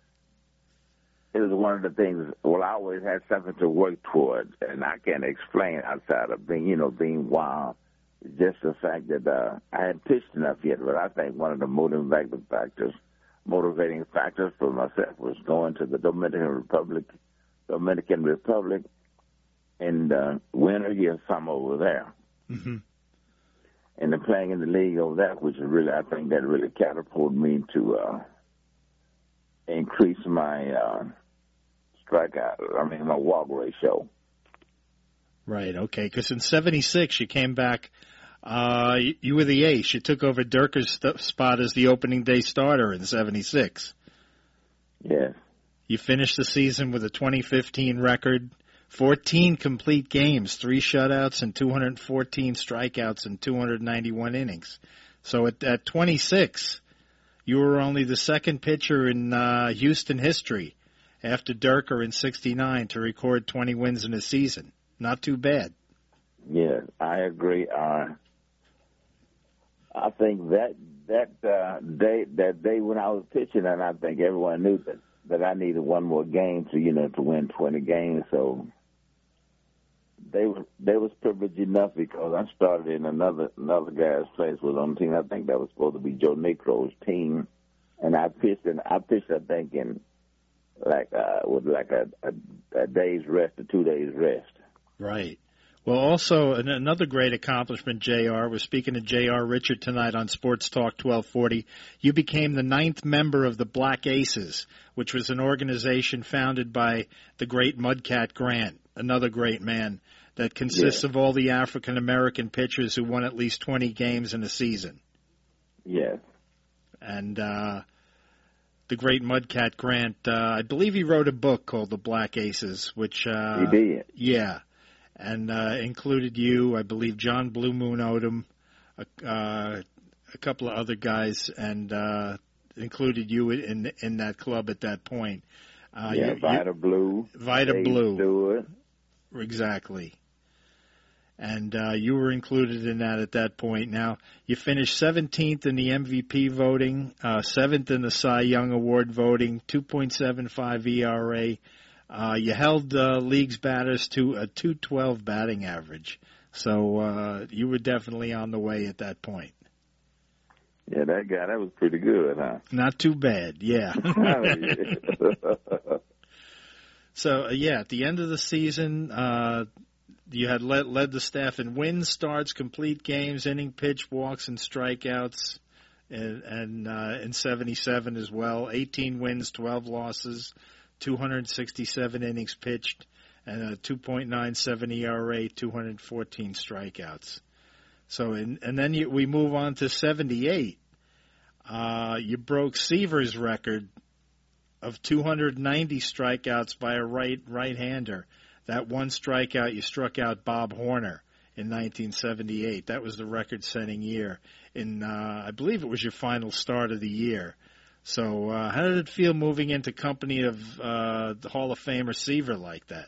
it was one of the things. Well, I always had something to work towards, and I can't explain outside of being, you know, being wild. It's just the fact that uh, I hadn't pitched enough yet. But I think one of the motivating factors, motivating factors for myself was going to the Dominican Republic, Dominican Republic, in the winter here, summer over there, mm-hmm. and then playing in the league over there, which is really, I think, that really catapulted me to uh, increase my uh, strikeout. I mean, my walk ratio. Right. Okay. Because in seventy-six, you came back. Uh, you, you were the ace. You took over Dierker's st- spot as the opening day starter in seventy-six. Yes. You finished the season with a twenty fifteen record, fourteen complete games, three shutouts, and two hundred fourteen strikeouts in two hundred ninety-one innings. So at, at twenty-six, you were only the second pitcher in uh, Houston history after Dierker in sixty-nine to record twenty wins in a season. Not too bad. Yeah, I agree. Uh, I think that that uh, day that day when I was pitching, and I think everyone knew that, that I needed one more game to you know to win twenty games. So they were they was privileged enough because I started in another another guy's place was on the team. I think that was supposed to be Joe Necro's team, and I pitched and I pitched I think in like uh, with like a, a, a day's rest or two days rest. Right. Well, also, an, another great accomplishment, J R, we're speaking to J R. Richard tonight on Sports Talk twelve forty. You became the ninth member of the Black Aces, which was an organization founded by the great Mudcat Grant, another great man, that consists yeah. of all the African-American pitchers who won at least twenty games in a season. Yes. And uh, the great Mudcat Grant, uh, I believe he wrote a book called The Black Aces, which... Uh, he did. Yeah. And uh, included you, I believe John Blue Moon Odom, a, uh, a couple of other guys, and uh, included you in in that club at that point. Uh, yeah, you, Vida you, Blue. Vida Dave Blue. Stewart. Exactly. and uh, you were included in that at that point. Now, you finished seventeenth in the M V P voting, uh, seventh in the Cy Young Award voting, two point seven five E R A. Uh, you held uh, league's batters to a two twelve batting average. So uh, you were definitely on the way at that point. Yeah, that guy, that was pretty good, huh? Not too bad, yeah. Oh, yeah. So, uh, yeah, at the end of the season, uh, you had led, led the staff in wins, starts, complete games, inning pitch, walks, and strikeouts, and, and uh, in seventy-seven as well. eighteen wins, twelve losses, two hundred sixty-seven innings pitched, and a two point nine seven E R A, two hundred fourteen strikeouts. So, in, and then you, we move on to seventy-eight. Uh, you broke Seaver's record of two hundred ninety strikeouts by a right right-hander. That one strikeout, you struck out Bob Horner in nineteen seventy-eight. That was the record-setting year. In uh, I believe it was your final start of the year. So, uh, how did it feel moving into company of uh, the Hall of Famer Seaver like that?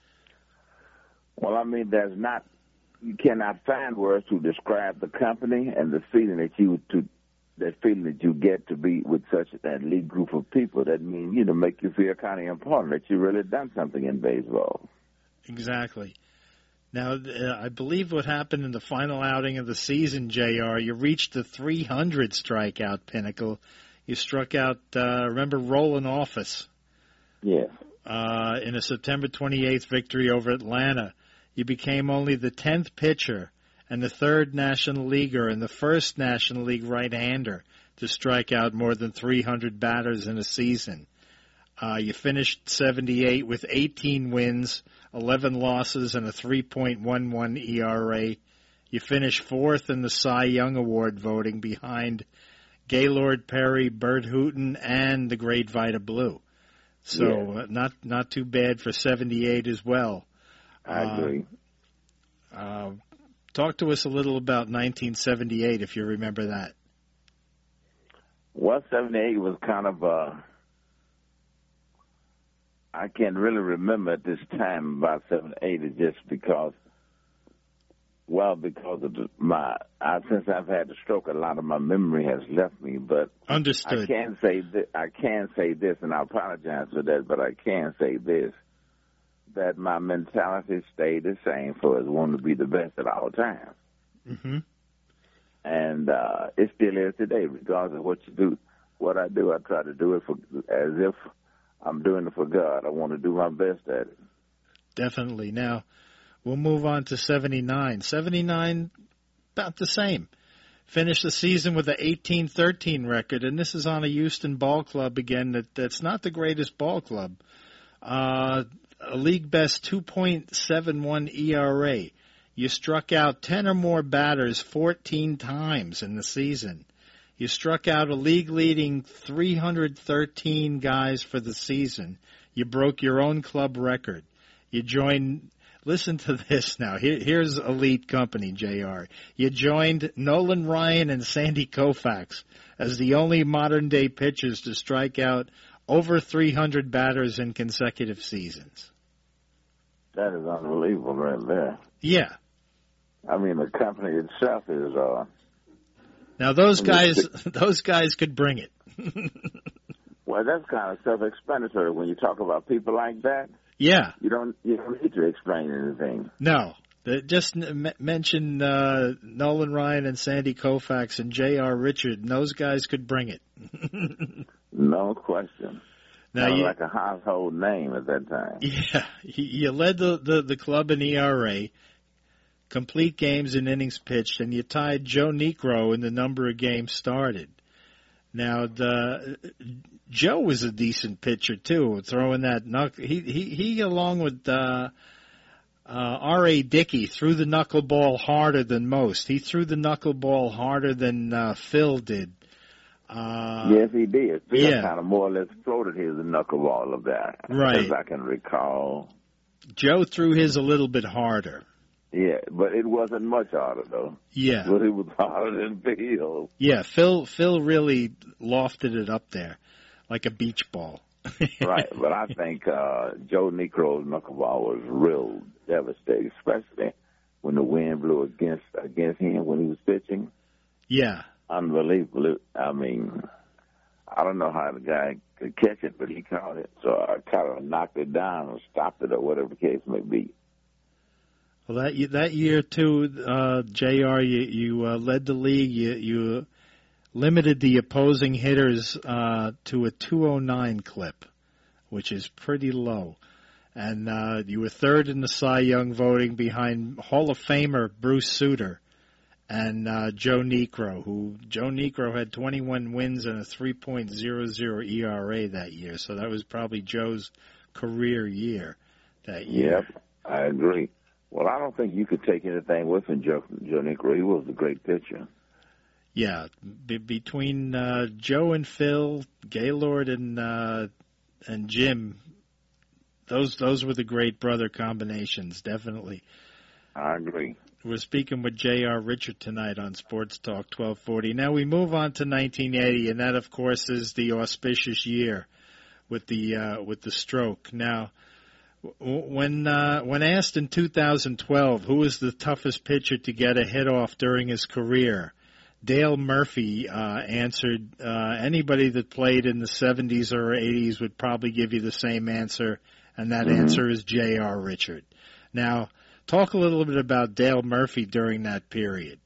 Well, I mean, there's not, you cannot find words to describe the company and the feeling that you to that feeling that you get to be with such an elite group of people. That mean, you know, make you feel kind of important that you really done something in baseball. Exactly. Now, uh, I believe what happened in the final outing of the season, J R, you reached the three hundred strikeout pinnacle. You struck out, uh, remember, Roland Office. Yes. Uh, in a September twenty-eighth victory over Atlanta. You became only the tenth pitcher and the third National Leaguer and the first National League right-hander to strike out more than three hundred batters in a season. Uh, you finished seventy-eight with eighteen wins, eleven losses, and a three point one one E R A. You finished fourth in the Cy Young Award voting behind Gaylord Perry, Bert Hooton, and the great Vida Blue. So yeah. uh, not not too bad for seventy-eight as well. I agree. Uh, uh, talk to us a little about nineteen seventy-eight, if you remember that. Well, seventy-eight was kind of, uh, I can't really remember at this time about seventy-eight. It's just because, well, because of the, my, I, since I've had the stroke, a lot of my memory has left me. But Understood. I can say th- I can say this, and I apologize for that, but I can say this. That my mentality stayed the same for us wanting to be the best at all times. Mm-hmm. And uh, it still is today, regardless of what you do. What I do, I try to do it for as if I'm doing it for God. I want to do my best at it. Definitely. Now, we'll move on to seventy-nine. seventy-nine, about the same. Finished the season with an eighteen thirteen record, and this is on a Houston ball club again that, that's not the greatest ball club. Uh A league best two point seven one E R A. You struck out ten or more batters fourteen times in the season. You struck out a league-leading three hundred thirteen guys for the season. You broke your own club record. You joined, listen to this now, Here, here's elite company, J R. You joined Nolan Ryan and Sandy Koufax as the only modern-day pitchers to strike out over three hundred batters in consecutive seasons. That is unbelievable right there. Yeah. I mean, the company itself is... Uh, now, those guys those guys could bring it. Well, that's kind of self-explanatory when you talk about people like that. Yeah. You don't you don't need to explain anything. No. Just m- mention uh, Nolan Ryan and Sandy Koufax and J R. Richard, and those guys could bring it. No question. Now Sounds you, like a household name at that time. Yeah, you led the, the, the club in E R A, complete games and innings pitched, and you tied Joe Niekro in the number of games started. Now, the Joe was a decent pitcher too, throwing that knuckle. He he he along with uh, uh, R A. Dickey threw the knuckleball harder than most. He threw the knuckleball harder than uh, Phil did. Uh, yes, he did. Phil yeah. kind of more or less floated his knuckleball of that, right? As I can recall. Joe threw his a little bit harder. Yeah, but it wasn't much harder though. Yeah, but it was harder than Phil. Yeah, Phil Phil really lofted it up there like a beach ball. Right, but I think uh, Joe Niekro's knuckleball was real devastating, especially when the wind blew against against him when he was pitching. Yeah. Unbelievable. I mean, I don't know how the guy could catch it, but he caught it. So I kind of knocked it down or stopped it or whatever the case may be. Well, that that year too, uh, J R, you, you uh, led the league. You, you limited the opposing hitters uh, to a two oh nine clip, which is pretty low. And uh, you were third in the Cy Young voting behind Hall of Famer Bruce Sutter and uh, Joe Niekro, who Joe Niekro had twenty-one wins and a three point oh oh E R A that year. So that was probably Joe's career year that year. Yep, I agree. Well, I don't think you could take anything away from Joe, Joe Niekro. He was a great pitcher. Yeah, be- between uh, Joe and Phil, Gaylord and uh, and Jim, those those were the great brother combinations, definitely. I agree. We're speaking with J R. Richard tonight on Sports Talk twelve forty. Now we move on to nineteen eighty, and that, of course, is the auspicious year with the uh, with the stroke. Now, when uh, when asked in two thousand twelve who was the toughest pitcher to get a hit off during his career, Dale Murphy uh, answered, uh, anybody that played in the seventies or eighties would probably give you the same answer, and that mm-hmm. answer is J R. Richard. Now, talk a little bit about Dale Murphy during that period.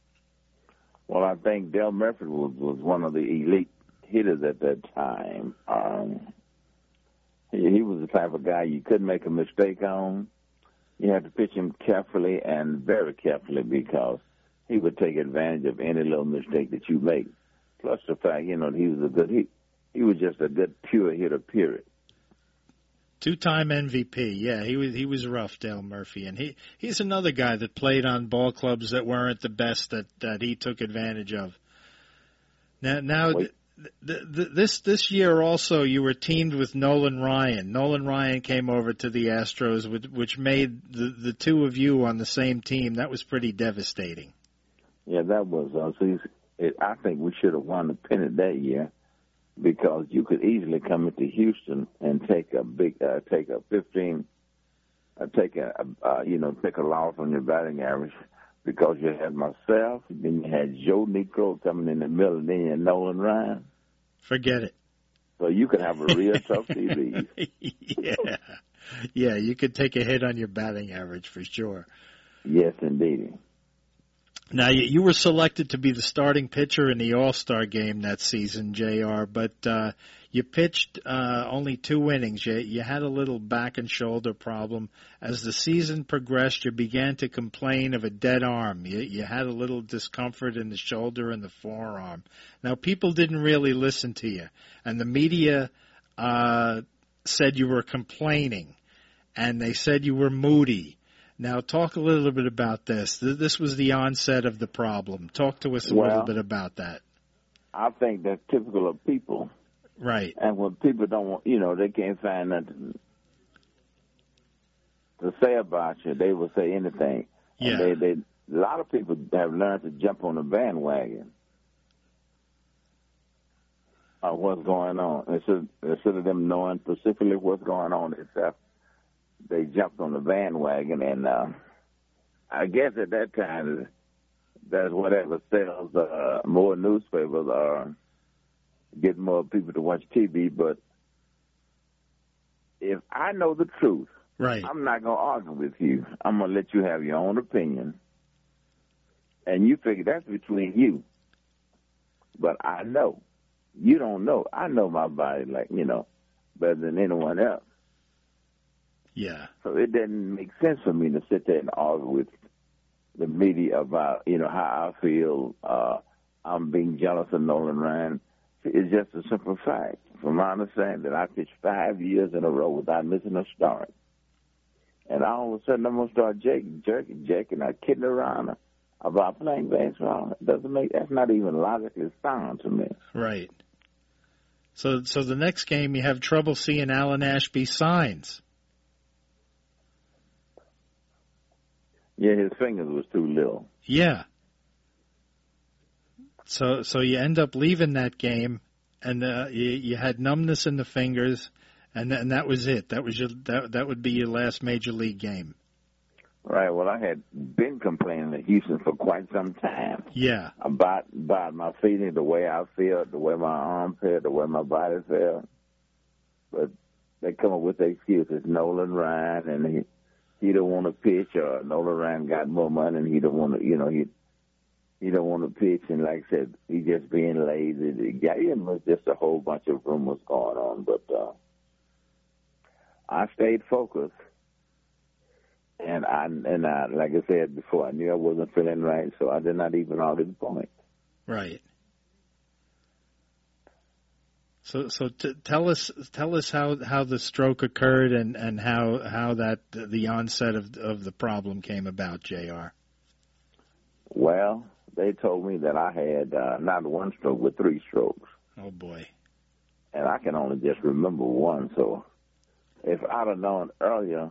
Well, I think Dale Murphy was, was one of the elite hitters at that time. Um, he, he was the type of guy you couldn't make a mistake on. You had to pitch him carefully and very carefully because he would take advantage of any little mistake that you make. Plus the fact, you know, he was a good he, he was just a good pure hitter, period. Two-time M V P, yeah, he was he was rough, Dale Murphy, and he, he's another guy that played on ball clubs that weren't the best that, that he took advantage of. Now, now th- th- th- this this year also you were teamed with Nolan Ryan. Nolan Ryan came over to the Astros, which, which made the the two of you on the same team. That was pretty devastating. Yeah, that was. Uh, so it, I think we should have won the pennant that year. Because you could easily come into Houston and take a big, uh, take a fifteen, uh, take a, uh, you know, take a loss on your batting average. Because you had myself, then you had Joe Niekro coming in the middle, and then you had Nolan Ryan. Forget it. So you could have a real tough series. Yeah, yeah, you could take a hit on your batting average for sure. Yes, indeed. Now, you were selected to be the starting pitcher in the All-Star game that season, J R, but uh, you pitched uh, only two innings. You, you had a little back and shoulder problem. As the season progressed, you began to complain of a dead arm. You, you had a little discomfort in the shoulder and the forearm. Now, people didn't really listen to you, and the media uh, said you were complaining, and they said you were moody. Now, talk a little bit about this. This was the onset of the problem. Talk to us a well, little bit about that. I think that's typical of people. Right. And when people don't want, you know, they can't find nothing to say about you, they will say anything. Yeah. And they, they, a lot of people have learned to jump on the bandwagon of what's going on. Instead, instead of them knowing specifically what's going on themselves, they jumped on the bandwagon, and uh, I guess at that time, that's whatever sells uh, more newspapers or get more people to watch T V. But if I know the truth, right, I'm not going to argue with you. I'm going to let you have your own opinion, and you figure that's between you. But I know. You don't know. I know my body, like, you know, better than anyone else. Yeah. So it doesn't make sense for me to sit there and argue with the media about, you know, how I feel. Uh, I'm being jealous of Nolan Ryan. It's just a simple fact. From my understanding, I pitched five years in a row without missing a start. And all of a sudden, I'm going to start jerking, jerking, jerking, or kidding around about playing baseball. It doesn't make, that's not even logically sound to me. Right. So, so the next game, you have trouble seeing Alan Ashby signs. Yeah, his fingers was too little. Yeah. So so you end up leaving that game, and uh, you, you had numbness in the fingers, and th- and that was it. That was your that that would be your last major league game. Right. Well, I had been complaining to Houston for quite some time. Yeah. About about my feeling, the way I feel, the way my arm felt, the way my body felt. But they come up with the excuses. Nolan Ryan, and he he don't want to pitch, or Nolan Ryan got more money, and he don't want to. You know, he he don't want to pitch, and like I said, he just being lazy. Yeah, it was just a whole bunch of rumors going on, but uh, I stayed focused. And I, and I, like I said before, I knew I wasn't feeling right, so I did not even argue the point. Right. So, so t- tell us, tell us how, how the stroke occurred and, and how how that the onset of of the problem came about, J R. Well, they told me that I had uh, not one stroke, but three strokes. Oh boy. And I can only just remember one. So, if I'd have known earlier.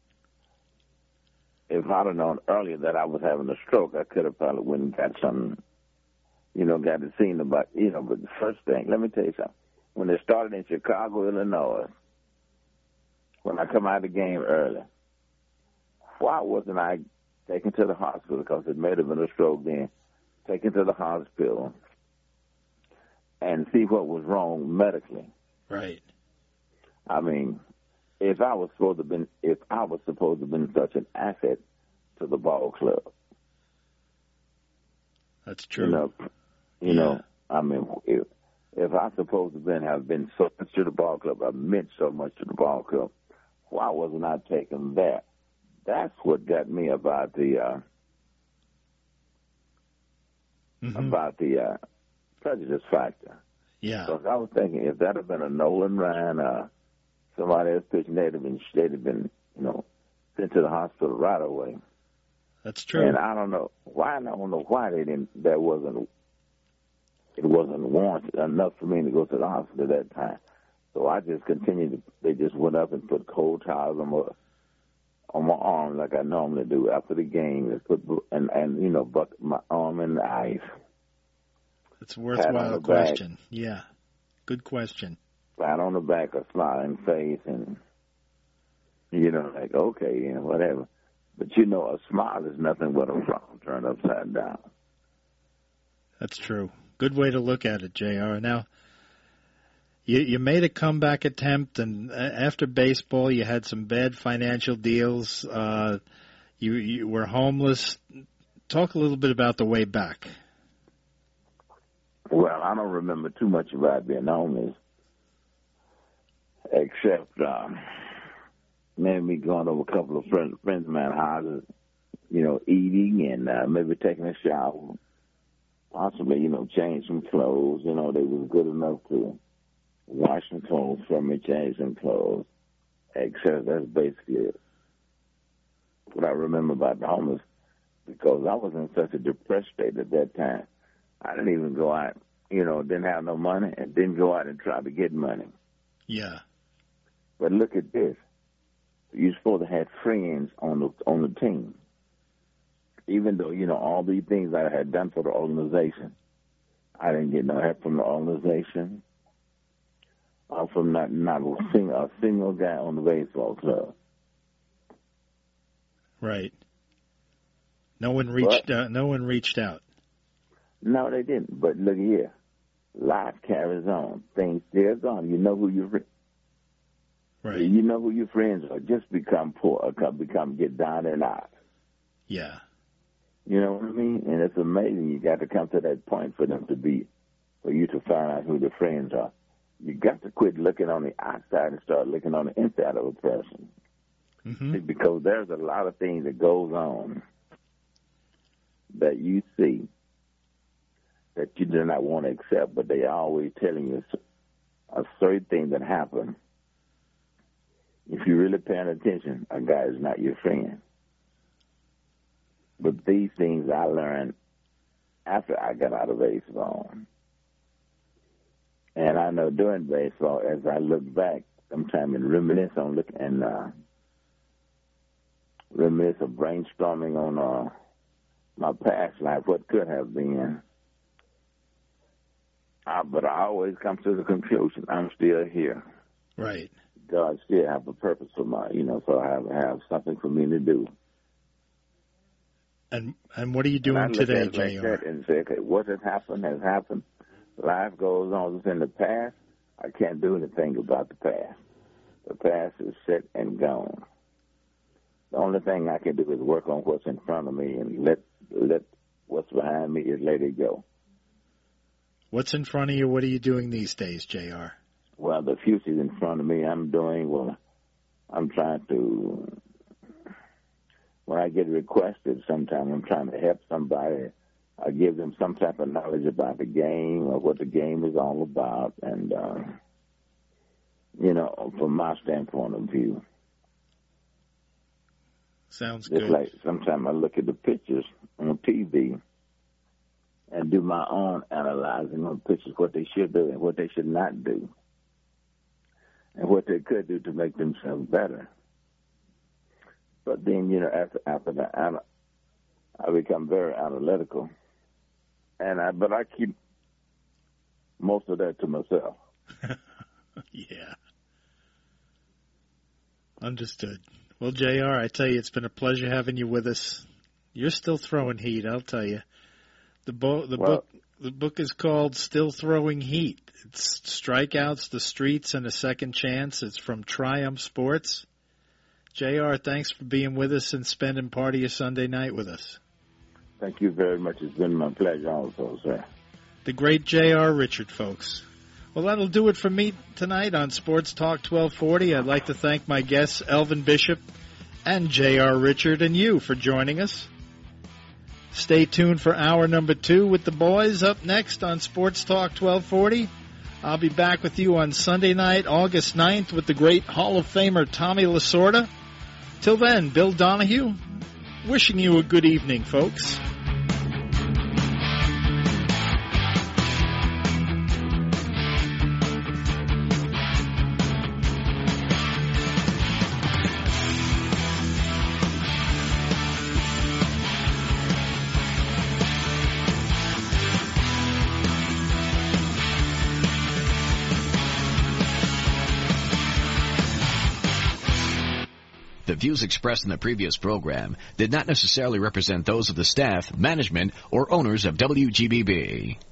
If I'd have known earlier that I was having a stroke, I could have probably went and got something, you know, got the scene about, you know, but the first thing, let me tell you something. When it started in Chicago, Illinois, when I come out of the game early, why wasn't I taken to the hospital? Because it may have been a stroke then. Taken to the hospital and see what was wrong medically. Right. I mean, If I was supposed to have been, if I was supposed to have been such an asset to the ball club, that's true. You know, you yeah. know, I mean, if, if I supposed to have been have been so much to the ball club, I meant so much to the ball club, why wasn't I taking that? That's what got me about the uh, mm-hmm. about the uh, prejudice factor. Yeah, because I was thinking if that had been a Nolan Ryan. Uh, Somebody else pitching, they'd have been, they'd have been, you know, sent to the hospital right away. That's true. And I don't know why. I don't know why they didn't. That wasn't. It wasn't warranted enough for me to go to the hospital at that time. So I just continued. To, they just went up and put cold towels on my on my arm like I normally do after the game. They put and and you know, bucket my arm in the ice. It's a worthwhile question. Back. Yeah, good question. Flat on the back, a smiling face, and, you know, like, okay, you know, whatever. But, you know, a smile is nothing but a frown turned upside down. That's true. Good way to look at it, J R. Now, you, you made a comeback attempt, and after baseball, you had some bad financial deals. Uh, you, you were homeless. Talk a little bit about the way back. Well, I don't remember too much about being homeless. Except um, maybe me going over a couple of friends, friends of mine houses, you know, eating and uh, maybe taking a shower, possibly, you know, change some clothes. You know, they was good enough to wash some clothes for me, change some clothes. Except that's basically it. What I remember about the homeless, because I was in such a depressed state at that time. I didn't even go out, you know, didn't have no money, and didn't go out and try to get money. Yeah. But look at this. You're supposed to have friends on the on the team. Even though, you know, all these things I had done for the organization, I didn't get no help from the organization or from not, not a, single, a single guy on the baseball club. Right. No one reached but, uh, no one reached out. No, they didn't. But look here. Life carries on. Things still gone. You know who you're Right. You know who your friends are. Just become poor, or become get down and out. Yeah. You know what I mean? And it's amazing. You got to come to that point for them to be, for you to find out who the friends are. You got to quit looking on the outside and start looking on the inside of a person. Mm-hmm. See, because there's a lot of things that goes on that you see that you do not want to accept, but they are always telling you a certain thing that happened. If you're really paying attention, a guy is not your friend. But these things I learned after I got out of baseball. And I know during baseball, as I look back, sometime and reminisce on look and uh, reminisce of brainstorming on uh, my past life, what could have been. Uh, but I always come to the conclusion, I'm still here. Right. God still have a purpose for my, you know, so I have, have something for me to do. And and what are you doing and I look today, at it like J R? that and say, okay, what has happened has happened. Life goes on. It's in the past. I can't do anything about the past. The past is set and gone. The only thing I can do is work on what's in front of me and let let what's behind me is let it go. What's in front of you? What are you doing these days, J R? Well, the future's in front of me. I'm doing, well, I'm trying to, when I get requested, sometimes I'm trying to help somebody. I give them some type of knowledge about the game or what the game is all about. And, uh, you know, from my standpoint of view. Sounds Just good. like sometimes I look at the pictures on T V and do my own analyzing on pictures, what they should do and what they should not do, and what they could do to make themselves better. But then, you know, after after that, I become very analytical, and I but I keep most of that to myself. Yeah. Understood. Well, J R, I tell you, it's been a pleasure having you with us. You're still throwing heat, I'll tell you. The, bo- the well, book the book is called Still Throwing Heat. It's Strikeouts, the Streets, and a Second Chance. It's from Triumph Sports. J R, thanks for being with us and spending part of your Sunday night with us. Thank you very much. It's been my pleasure also, sir. The great J R. Richard, folks. Well, that'll do it for me tonight on Sports Talk twelve forty. I'd like to thank my guests, Elvin Bishop and J R. Richard, and you for joining us. Stay tuned for hour number two with the boys up next on Sports Talk twelve forty. I'll be back with you on Sunday night, August ninth, with the great Hall of Famer Tommy Lasorda. Till then, Bill Donahue, wishing you a good evening, folks. The views expressed in the previous program did not necessarily represent those of the staff, management, or owners of W G B B.